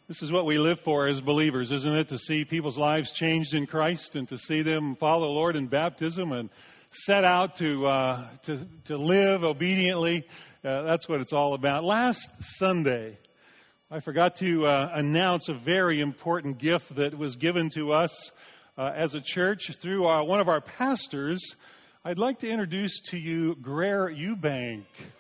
This is what we live for as believers, isn't it? To see people's lives changed in Christ and to see them follow the Lord in baptism and set out to live obediently. That's what it's all about. Last Sunday, I forgot to announce a very important gift that was given to us as a church through one of our pastors. I'd like to introduce to you Greer Eubank.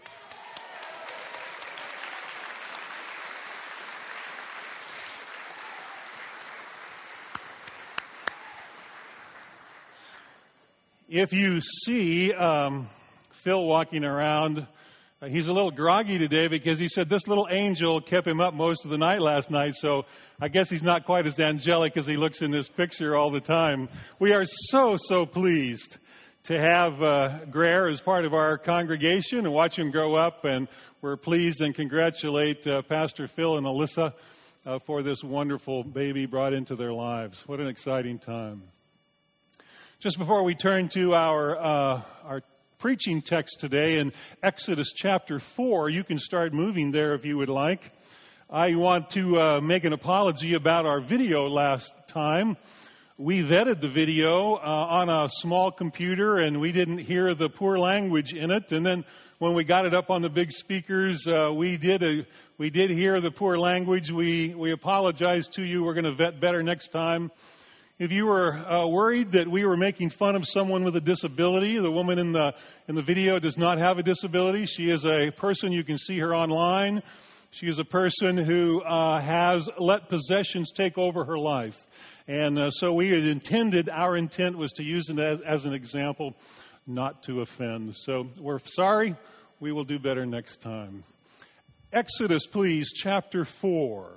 If you see Phil walking around, he's a little groggy today because he said this little angel kept him up most of the night last night, so I guess he's not quite as angelic as he looks in this picture all the time. We are so pleased to have Greer as part of our congregation and watch him grow up, and we're pleased and congratulate Pastor Phil and Alyssa for this wonderful baby brought into their lives. What an exciting time. Just before we turn to our preaching text today in Exodus chapter 4, you can start moving there if you would like. I want to make an apology about our video last time. We vetted the video on a small computer and we didn't hear the poor language in it. And then when we got it up on the big speakers, we did hear the poor language. We apologize to you. We're going to vet better next time. If you were worried that we were making fun of someone with a disability, the woman in the video does not have a disability. She is a person, you can see her online. She is a person who has let possessions take over her life. And so our intent was to use it as an example, not to offend. So we're sorry. We will do better next time. Exodus, please, chapter 4.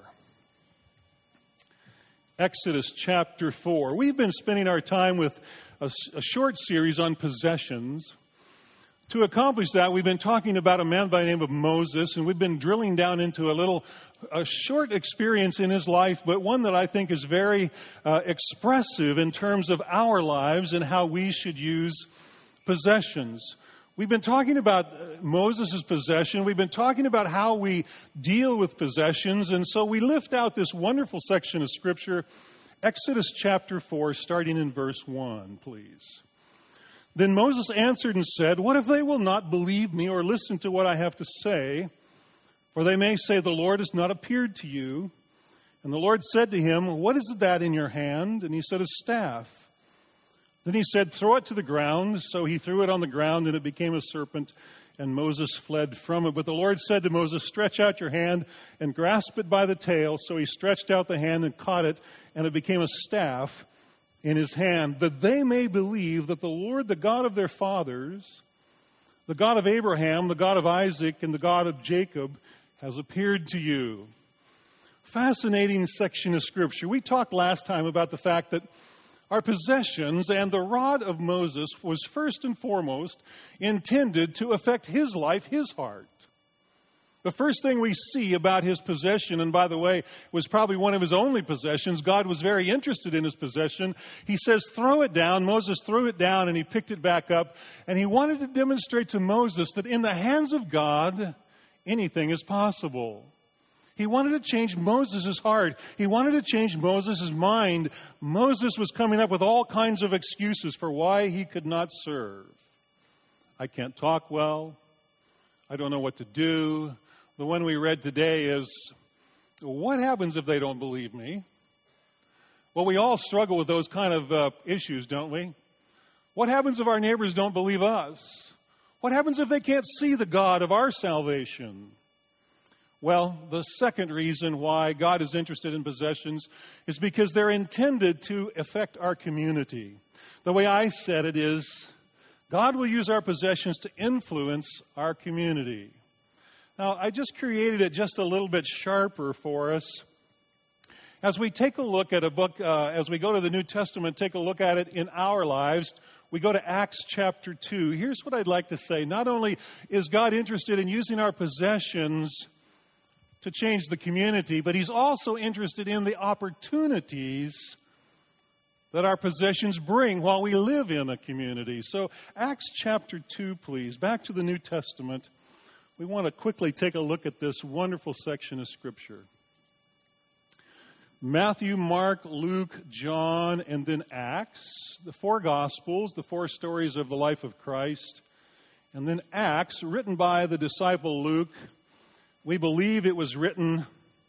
Exodus chapter 4. We've been spending our time with a short series on possessions. To accomplish that, we've been talking about a man by the name of Moses, and we've been drilling down into a short experience in his life, but one that I think is very expressive in terms of our lives and how we should use possessions. We've been talking about Moses' possession. We've been talking about how we deal with possessions. And so we lift out this wonderful section of Scripture, Exodus chapter 4, starting in verse 1, please. Then Moses answered and said, "What if they will not believe me or listen to what I have to say? For they may say, 'The Lord has not appeared to you.' And the Lord said to him, 'What is that in your hand?' And he said, 'A staff.' Then he said, 'Throw it to the ground.' So he threw it on the ground, and it became a serpent, and Moses fled from it. But the Lord said to Moses, 'Stretch out your hand and grasp it by the tail.' So he stretched out the hand and caught it, and it became a staff in his hand, that they may believe that the Lord, the God of their fathers, the God of Abraham, the God of Isaac, and the God of Jacob, has appeared to you." Fascinating section of Scripture. We talked last time about the fact that our possessions and the rod of Moses was first and foremost intended to affect his life, his heart. The first thing we see about his possession, and by the way, was probably one of his only possessions. God was very interested in his possession. He says, "Throw it down." Moses threw it down and he picked it back up. And he wanted to demonstrate to Moses that in the hands of God, anything is possible. He wanted to change Moses' heart. He wanted to change Moses' mind. Moses was coming up with all kinds of excuses for why he could not serve. I can't talk well. I don't know what to do. The one we read today is, what happens if they don't believe me? Well, we all struggle with those kind of issues, don't we? What happens if our neighbors don't believe us? What happens if they can't see the God of our salvation? Well, the second reason why God is interested in possessions is because they're intended to affect our community. The way I said it is, God will use our possessions to influence our community. Now, I just created it just a little bit sharper for us. As we take a look at a book, as we go to the New Testament, take a look at it in our lives, we go to Acts chapter 2. Here's what I'd like to say. Not only is God interested in using our possessions to change the community, but he's also interested in the opportunities that our possessions bring while we live in a community. So Acts chapter 2, please. Back to the New Testament. We want to quickly take a look at this wonderful section of Scripture. Matthew, Mark, Luke, John, and then Acts, the four Gospels, the four stories of the life of Christ, and then Acts, written by the disciple Luke. We believe it was written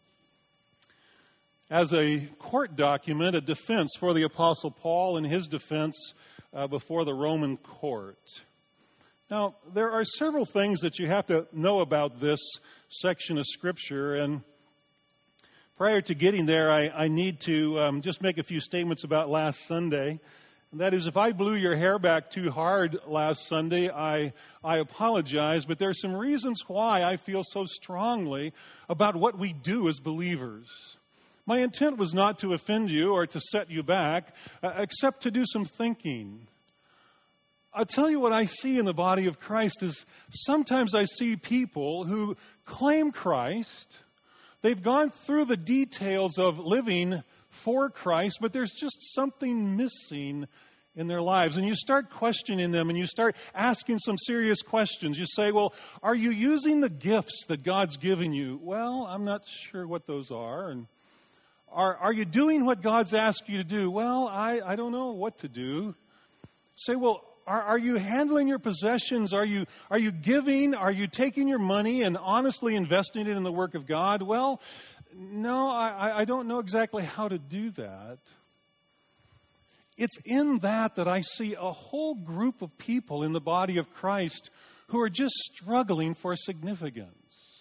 as a court document, a defense for the Apostle Paul in his defense before the Roman court. Now, there are several things that you have to know about this section of Scripture, and prior to getting there, I need to just make a few statements about last Sunday. And that is, if I blew your hair back too hard last Sunday, I apologize, but there are some reasons why I feel so strongly about what we do as believers. My intent was not to offend you or to set you back, except to do some thinking. I'll tell you what I see in the body of Christ is sometimes I see people who claim Christ. They've gone through the details of living for Christ, but there's just something missing in their lives. And you start questioning them and you start asking some serious questions. You say, well, are you using the gifts that God's given you? Well, I'm not sure what those are. And are you doing what God's asked you to do? Well, I don't know what to do. Say, well, are you handling your possessions? Are you giving? Are you taking your money and honestly investing it in the work of God? Well, no, I don't know exactly how to do that. It's in that I see a whole group of people in the body of Christ who are just struggling for significance.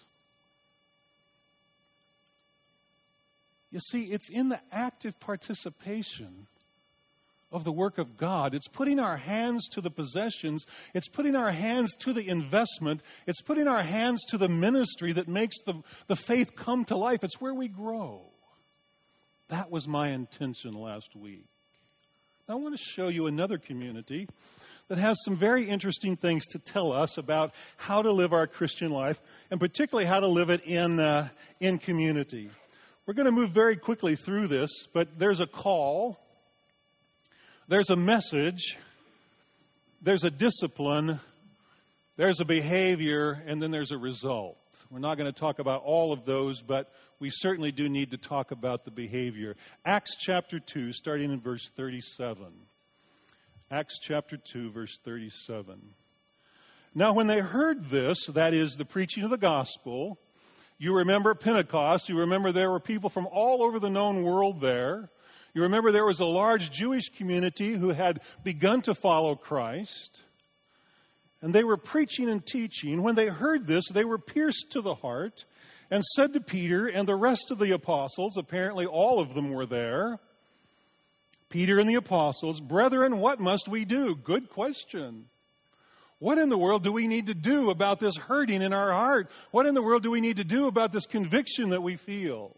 You see, it's in the active participation of the work of God. It's putting our hands to the possessions. It's putting our hands to the investment. It's putting our hands to the ministry that makes the faith come to life. It's where we grow. That was my intention last week. I want to show you another community that has some very interesting things to tell us about how to live our Christian life, and particularly how to live it in community. We're going to move very quickly through this, but there's a call. There's a message, there's a discipline, there's a behavior, and then there's a result. We're not going to talk about all of those, but we certainly do need to talk about the behavior. Acts chapter 2, starting in verse 37. Acts chapter 2, verse 37. Now when they heard this, that is the preaching of the gospel, you remember Pentecost, you remember there were people from all over the known world there. You remember there was a large Jewish community who had begun to follow Christ. And they were preaching and teaching. When they heard this, they were pierced to the heart and said to Peter and the rest of the apostles, apparently all of them were there, Peter and the apostles, "Brethren, what must we do?" Good question. What in the world do we need to do about this hurting in our heart? What in the world do we need to do about this conviction that we feel?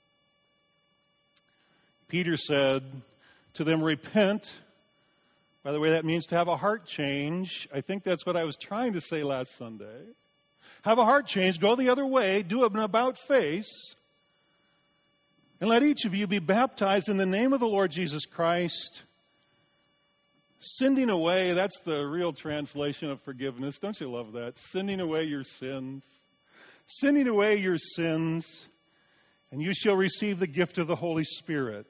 Peter said to them, "Repent." By the way, that means to have a heart change. I think that's what I was trying to say last Sunday. Have a heart change, go the other way, do an about face, and let each of you be baptized in the name of the Lord Jesus Christ, sending away, that's the real translation of forgiveness. Don't you love that? Sending away your sins. Sending away your sins. And you shall receive the gift of the Holy Spirit.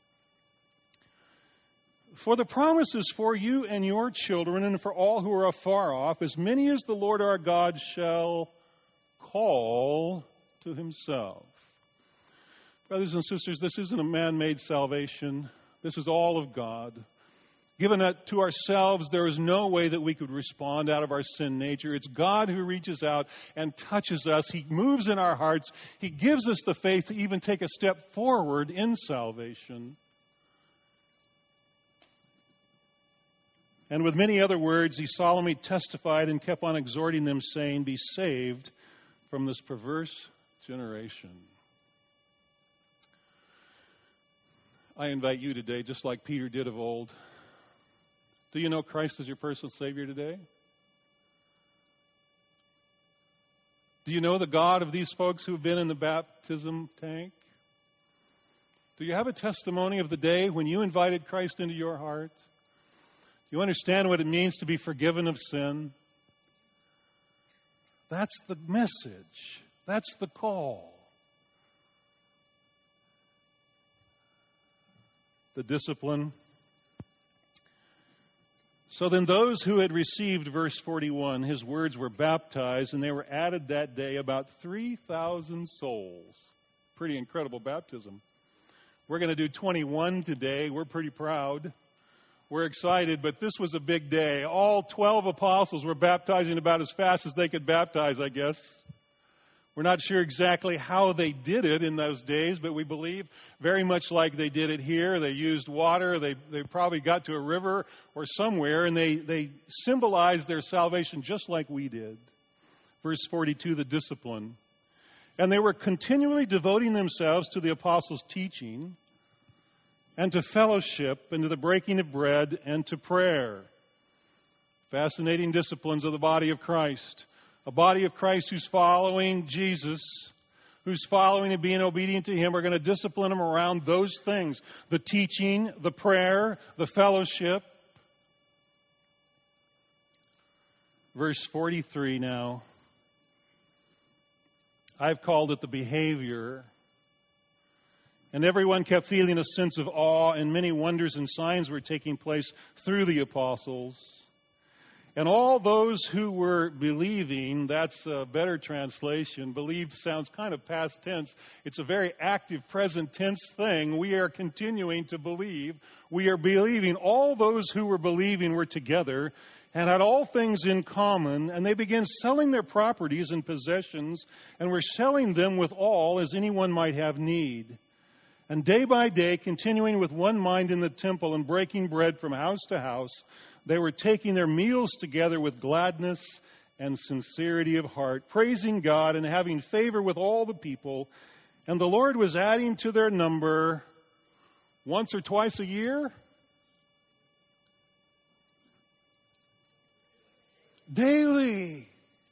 For the promise is for you and your children and for all who are afar off, as many as the Lord our God shall call to himself. Brothers and sisters, this isn't a man-made salvation. This is all of God. Given that to ourselves, there is no way that we could respond out of our sin nature. It's God who reaches out and touches us. He moves in our hearts. He gives us the faith to even take a step forward in salvation. And with many other words, he solemnly testified and kept on exhorting them, saying, "Be saved from this perverse generation." I invite you today, just like Peter did of old. Do you know Christ as your personal Savior today? Do you know the God of these folks who have been in the baptism tank? Do you have a testimony of the day when you invited Christ into your heart? Do you understand what it means to be forgiven of sin? That's the message. That's the call. the discipline. So then those who had received, verse 41, his words were baptized, and they were added that day about 3,000 souls. Pretty incredible baptism. We're going to do 21 today. We're pretty proud. We're excited, but this was a big day. All 12 apostles were baptizing about as fast as they could baptize, I guess. We're not sure exactly how they did it in those days, but we believe very much like they did it here. They used water. They probably got to a river or somewhere, and they symbolized their salvation just like we did. Verse 42, the discipline. And they were continually devoting themselves to the apostles' teaching and to fellowship and to the breaking of bread and to prayer. Fascinating disciplines of the body of Christ. A body of Christ who's following Jesus, who's following and being obedient to Him. We're going to discipline them around those things. The teaching, the prayer, the fellowship. Verse 43 now. I've called it the behavior. And everyone kept feeling a sense of awe, and many wonders and signs were taking place through the apostles. And all those who were believing, that's a better translation. Believe sounds kind of past tense. It's a very active present tense thing. We are continuing to believe. We are believing. All those who were believing were together and had all things in common, and they began selling their properties and possessions, and were selling them with all as anyone might have need. And day by day, continuing with one mind in the temple and breaking bread from house to house, they were taking their meals together with gladness and sincerity of heart, praising God and having favor with all the people. And the Lord was adding to their number once or twice a year, daily.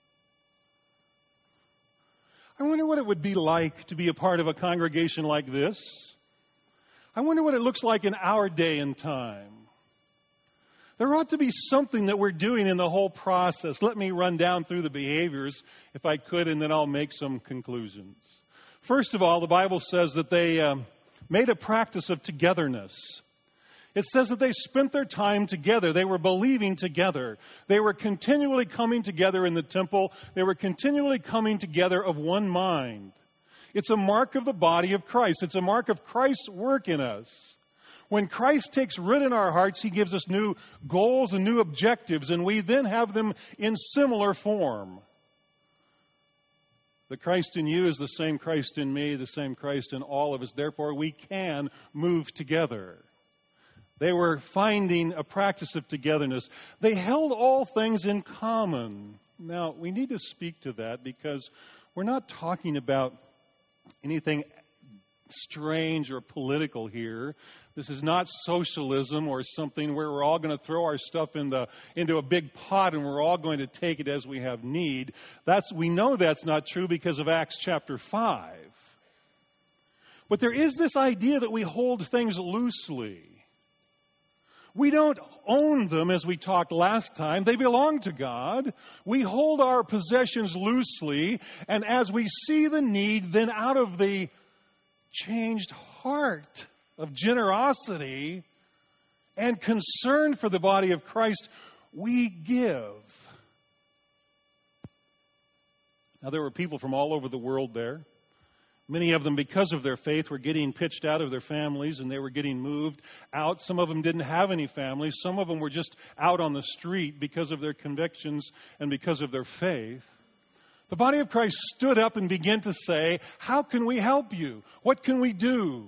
I wonder what it would be like to be a part of a congregation like this. I wonder what it looks like in our day and time. There ought to be something that we're doing in the whole process. Let me run down through the behaviors, if I could, and then I'll make some conclusions. First of all, the Bible says that they made a practice of togetherness. It says that they spent their time together. They were believing together. They were continually coming together in the temple. They were continually coming together of one mind. It's a mark of the body of Christ. It's a mark of Christ's work in us. When Christ takes root in our hearts, He gives us new goals and new objectives, and we then have them in similar form. The Christ in you is the same Christ in me, the same Christ in all of us. Therefore, we can move together. They were finding a practice of togetherness. They held all things in common. Now, we need to speak to that because we're not talking about anything strange or political here. This is not socialism or something where we're all going to throw our stuff into a big pot and we're all going to take it as we have need. We know that's not true because of Acts chapter 5. But there is this idea that we hold things loosely. We don't own them, as we talked last time. They belong to God. We hold our possessions loosely, and as we see the need, then out of the changed heart of generosity and concern for the body of Christ, we give. Now, there were people from all over the world there. Many of them, because of their faith, were getting pitched out of their families and they were getting moved out. Some of them didn't have any families. Some of them were just out on the street because of their convictions and because of their faith. The body of Christ stood up and began to say, how can we help you? What can we do?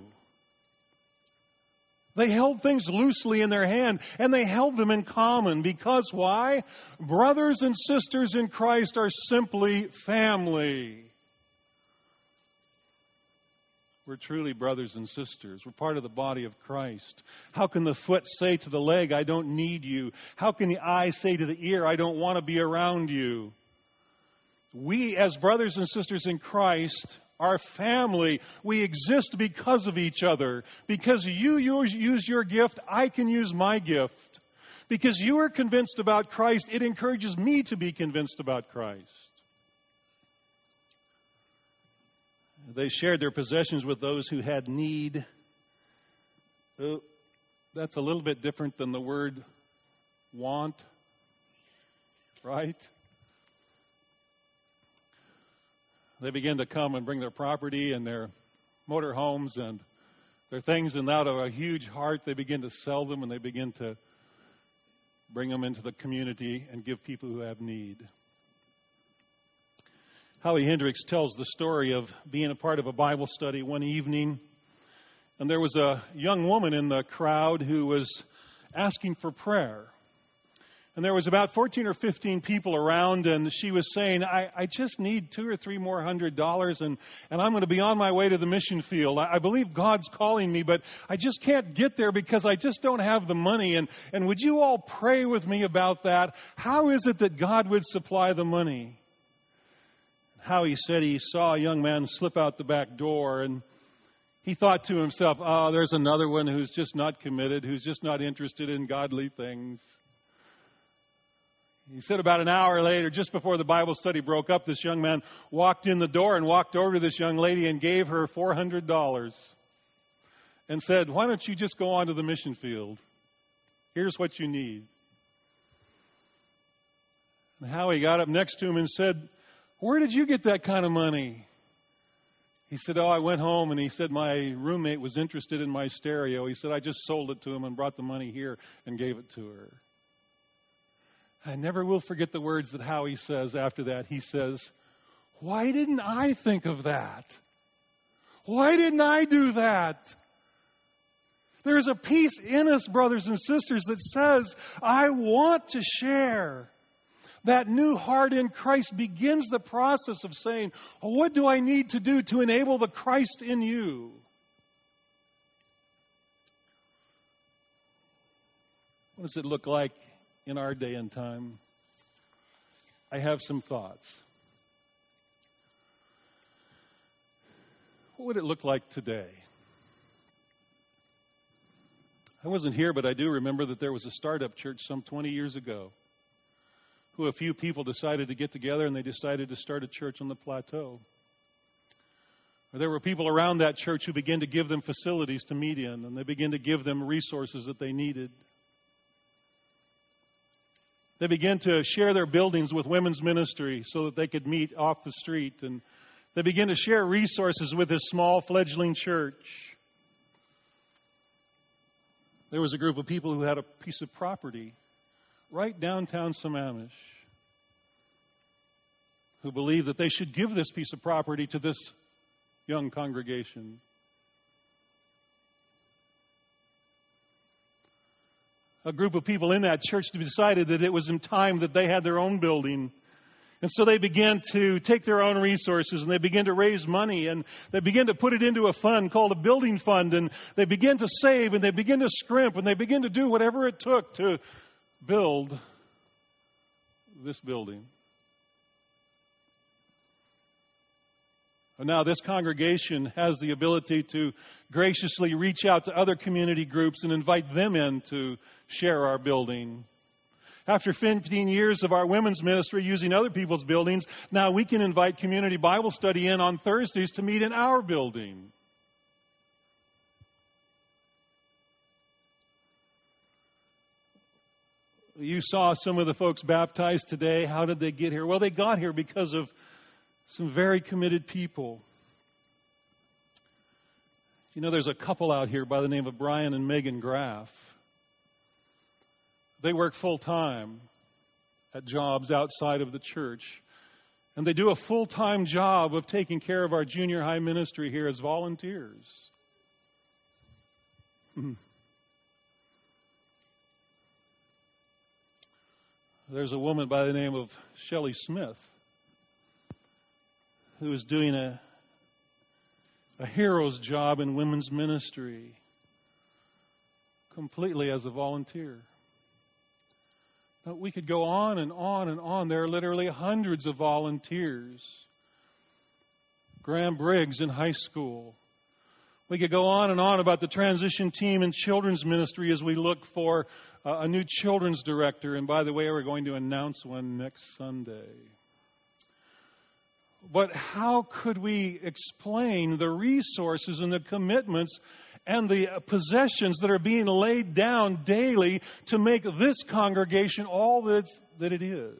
They held things loosely in their hand, and they held them in common. Because why? Brothers and sisters in Christ are simply family. We're truly brothers and sisters. We're part of the body of Christ. How can the foot say to the leg, I don't need you? How can the eye say to the ear, I don't want to be around you? We, as brothers and sisters in Christ, are family. We exist because of each other. Because you use your gift, I can use my gift. Because you are convinced about Christ, it encourages me to be convinced about Christ. They shared their possessions with those who had need. That's a little bit different than the word want, right? They begin to come and bring their property and their motor homes and their things, and out of a huge heart, they begin to sell them, and they begin to bring them into the community and give people who have need. Howie Hendricks tells the story of being a part of a Bible study one evening, and there was a young woman in the crowd who was asking for prayer. And there was about 14 or 15 people around, and she was saying, I just need $200 or $300 more, and I'm going to be on my way to the mission field. I believe God's calling me, but I just can't get there because I just don't have the money. And would you all pray with me about that? How is it that God would supply the money? Howie said he saw a young man slip out the back door, and he thought to himself, oh, there's another one who's just not committed, who's just not interested in godly things. He said about an hour later, just before the Bible study broke up, this young man walked in the door and walked over to this young lady and gave her $400 and said, why don't you just go on to the mission field? Here's what you need. And Howie got up next to him and said, where did you get that kind of money? He said, I went home, and he said, my roommate was interested in my stereo. He said, I just sold it to him and brought the money here and gave it to her. I never will forget the words that Howie says after that. He says, why didn't I think of that? Why didn't I do that? There's a peace in us, brothers and sisters, that says, I want to share. That new heart in Christ begins the process of saying, what do I need to do to enable the Christ in you? What does it look like in our day and time? I have some thoughts. What would it look like today? I wasn't here, but I do remember that there was a startup church some 20 years ago who a few people decided to get together, and they decided to start a church on the plateau. There were people around that church who began to give them facilities to meet in, and they began to give them resources that they needed. They began to share their buildings with women's ministry so that they could meet off the street, and they began to share resources with this small fledgling church. There was a group of people who had a piece of property right downtown Sammamish who believed that they should give this piece of property to this young congregation. A group of people in that church decided that it was in time that they had their own building. And so they began to take their own resources, and they began to raise money, and they began to put it into a fund called a building fund, and they began to save, and they began to scrimp, and they began to do whatever it took to build this building. And now this congregation has the ability to graciously reach out to other community groups and invite them in to share our building. After 15 years of our women's ministry using other people's buildings, now we can invite community Bible study in on Thursdays to meet in our building. You saw some of the folks baptized today. How did they get here? Well, they got here because of some very committed people. You know, there's a couple out here by the name of Brian and Megan Graff. They work full-time at jobs outside of the church. And they do a full-time job of taking care of our junior high ministry here as volunteers. There's a woman by the name of Shelley Smith who is doing a hero's job in women's ministry completely as a volunteer. But we could go on and on and on. There are literally hundreds of volunteers. Graham Briggs in high school. We could go on and on about the transition team in children's ministry as we look for a new children's director. And by the way, we're going to announce one next Sunday. But how could we explain the resources and the commitments and the possessions that are being laid down daily to make this congregation all that it is.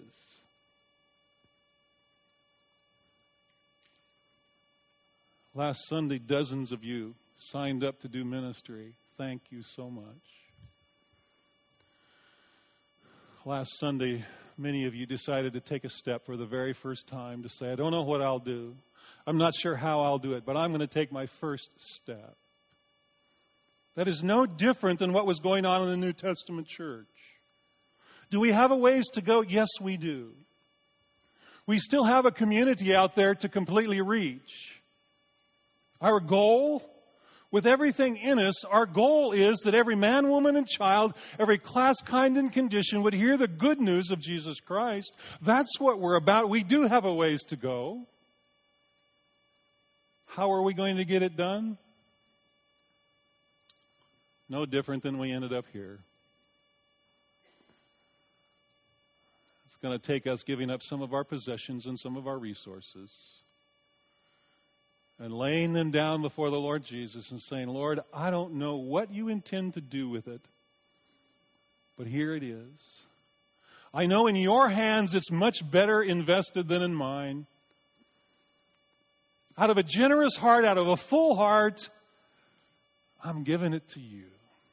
Last Sunday, dozens of you signed up to do ministry. Thank you so much. Last Sunday, many of you decided to take a step for the very first time to say, I don't know what I'll do. I'm not sure how I'll do it, but I'm going to take my first step. That is no different than what was going on in the New Testament church. Do we have a ways to go? Yes, we do. We still have a community out there to completely reach. Our goal, with everything in us, our goal is that every man, woman, and child, every class, kind, and condition would hear the good news of Jesus Christ. That's what we're about. We do have a ways to go. How are we going to get it done? No different than we ended up here. It's going to take us giving up some of our possessions and some of our resources and laying them down before the Lord Jesus and saying, Lord, I don't know what you intend to do with it, but here it is. I know in your hands it's much better invested than in mine. Out of a generous heart, out of a full heart, I'm giving it to you.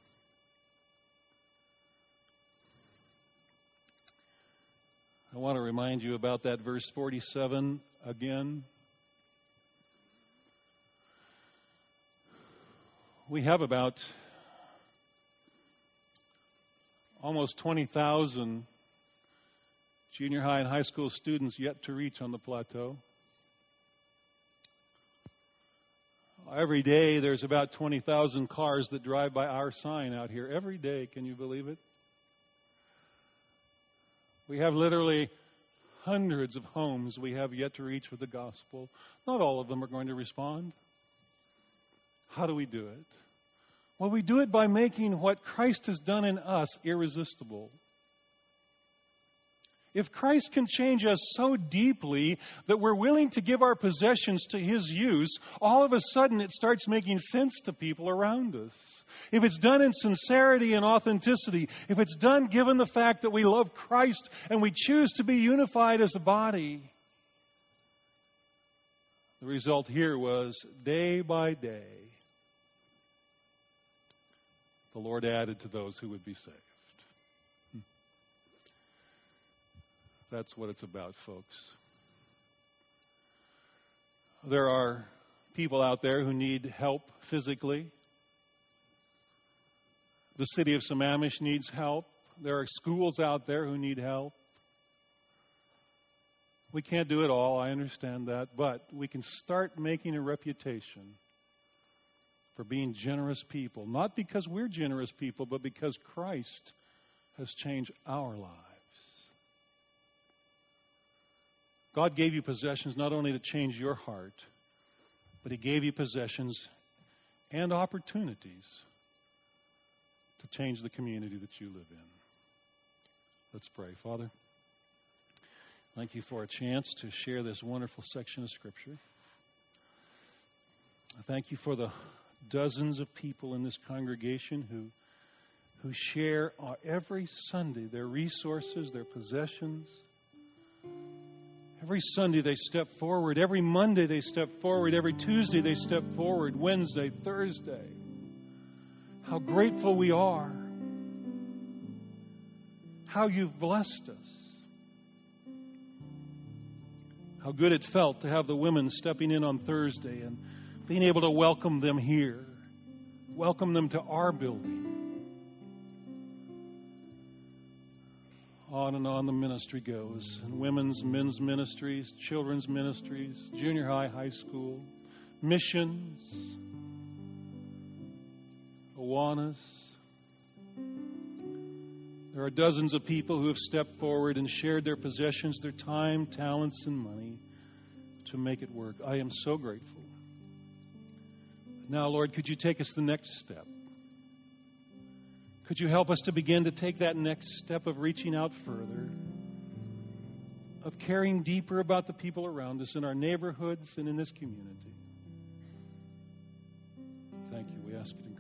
I want to remind you about that verse 47 again. We have about almost 20,000 junior high and high school students yet to reach on the plateau. Every day there's about 20,000 cars that drive by our sign out here. Every day, can you believe it? We have literally hundreds of homes we have yet to reach with the gospel. Not all of them are going to respond. How do we do it? Well, we do it by making what Christ has done in us irresistible. If Christ can change us so deeply that we're willing to give our possessions to His use, all of a sudden it starts making sense to people around us. If it's done in sincerity and authenticity, if it's done given the fact that we love Christ and we choose to be unified as a body, the result here was day by day, the Lord added to those who would be saved. That's what it's about, folks. There are people out there who need help physically. The city of Sammamish needs help. There are schools out there who need help. We can't do it all, I understand that, but we can start making a reputation for being generous people. Not because we're generous people, but because Christ has changed our lives. God gave you possessions not only to change your heart, but He gave you possessions and opportunities to change the community that you live in. Let's pray. Father, thank you for a chance to share this wonderful section of Scripture. I thank you for the dozens of people in this congregation who share every Sunday their resources, their possessions. Every Sunday they step forward. Every Monday they step forward. Every Tuesday they step forward. Wednesday, Thursday. How grateful we are. How you've blessed us. How good it felt to have the women stepping in on Thursday and being able to welcome them here. Welcome them to our building. On and on the ministry goes. And women's, men's ministries, children's ministries, junior high, high school, missions, Awanas. There are dozens of people who have stepped forward and shared their possessions, their time, talents, and money to make it work. I am so grateful. Now, Lord, could you take us the next step? Could you help us to begin to take that next step of reaching out further, of caring deeper about the people around us in our neighborhoods and in this community? Thank you. We ask you to